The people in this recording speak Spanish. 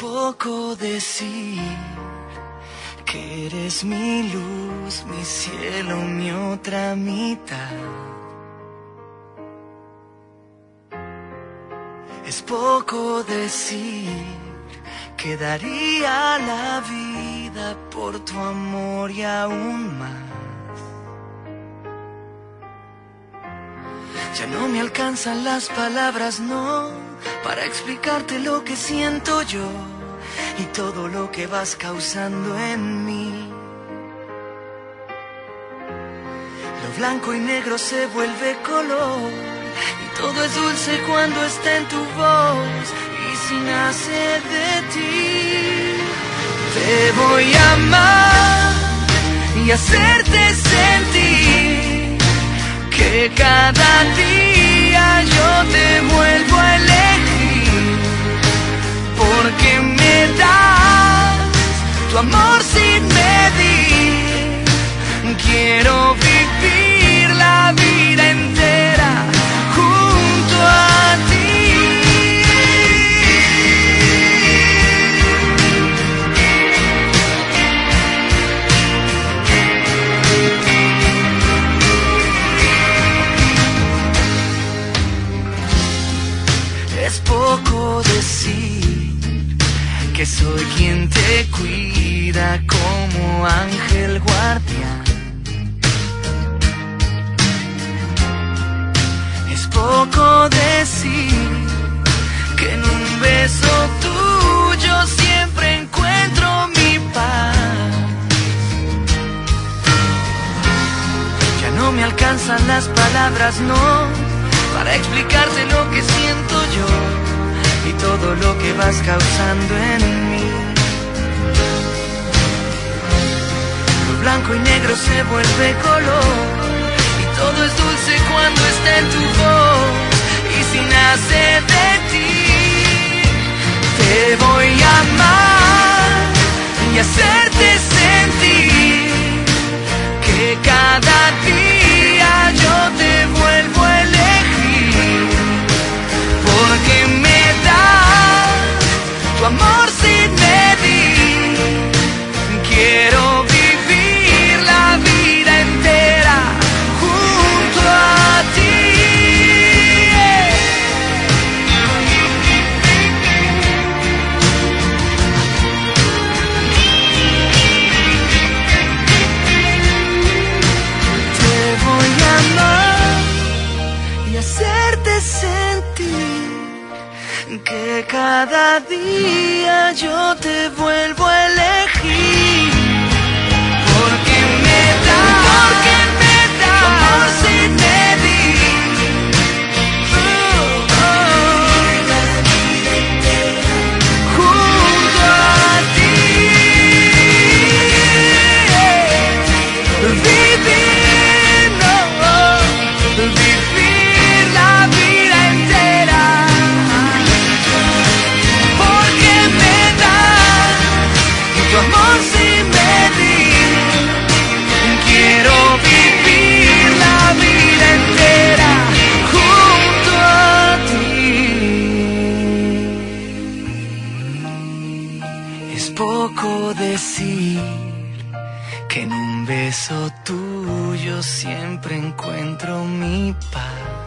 poco decir que eres mi luz, mi cielo, mi otra mitad. Es poco decir que daría la vida por tu amor y aún más. Ya no me alcanzan las palabras, no, para explicarte lo que siento yo y todo lo que vas causando en mí. Lo blanco y negro se vuelve color y todo es dulce cuando está en tu voz y si nace de ti. Te voy a amar y hacerte sentir que cada día yo te vuelvo a elegir, porque me das tu amor sin medir. Quiero vivir la vida entera junto a ti. Es poco decir que soy quien te cuida como ángel guardián. Es poco decir que en un beso tuyo siempre encuentro mi paz. Ya no me alcanzan las palabras, no, para explicarte lo que siento yo y todo lo que vas causando en mí. Lo blanco y negro se vuelve color y todo es dulce cuando está en tu voz y si nace de ti. Te voy a amar y hacerte sentir que cada día yo te vuelvo a elegir, porque me das tu amor sin medir. Quiero vivir la vida entera junto a ti. Te voy a amar y hacerte sentir que cada día yo te vuelvo a elegir, porque me das tu amor sin medir. Junto a ti. Vivir la vida entera, porque me das tu amor sin medir. Quiero vivir la vida entera junto a ti. Es poco decir que en un beso tuyo siempre encuentro mi paz.